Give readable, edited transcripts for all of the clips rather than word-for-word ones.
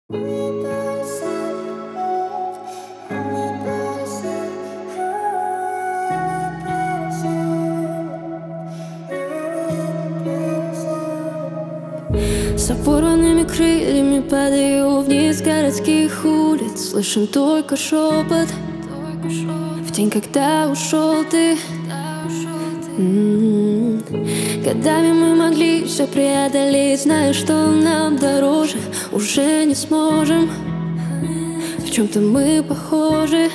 С опорванными крыльями падаю вниз городских улиц. Слышим только шепот в день, когда ушел ты. Годами мы могли все преодолеть, зная, что нам дороже, уже не сможем. В чем-то мы похожи,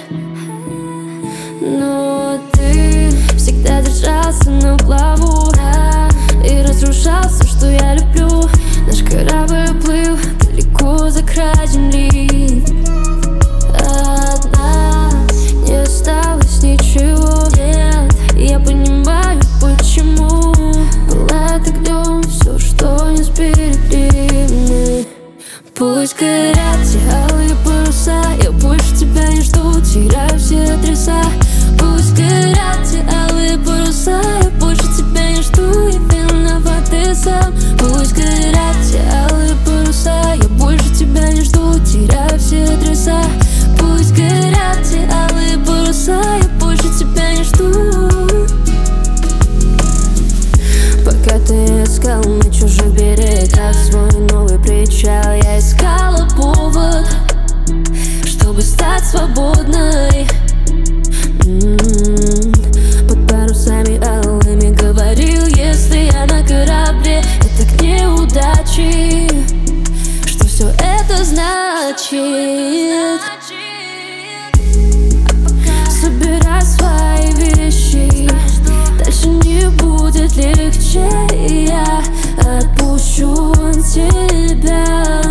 но ты всегда держался на плаву и разрушал все, что я люблю. Наш корабль плыл далеко за край земли. От нас не осталось ничего, нет. Я понимаю, почему пылает огнем все, что не сберегли. Пусть горят те алые паруса, я больше тебя не жду, теряю все адреса. Пусть горят те алые паруса, я больше тебя не жду, и виноват ты сам. Пусть горят те алые паруса, я больше тебя не жду, теряю все адреса. Пусть горят те алые паруса, я больше тебя не жду. Пока ты искал на чужих берегах свой новый причал, я искала повод, чтобы стать свободной. Под парусами алыми говорил, если я на корабле, это к неудаче. Что все это значит? Собирай свои вещи, дальше не будет легче. Я отпущу тебя.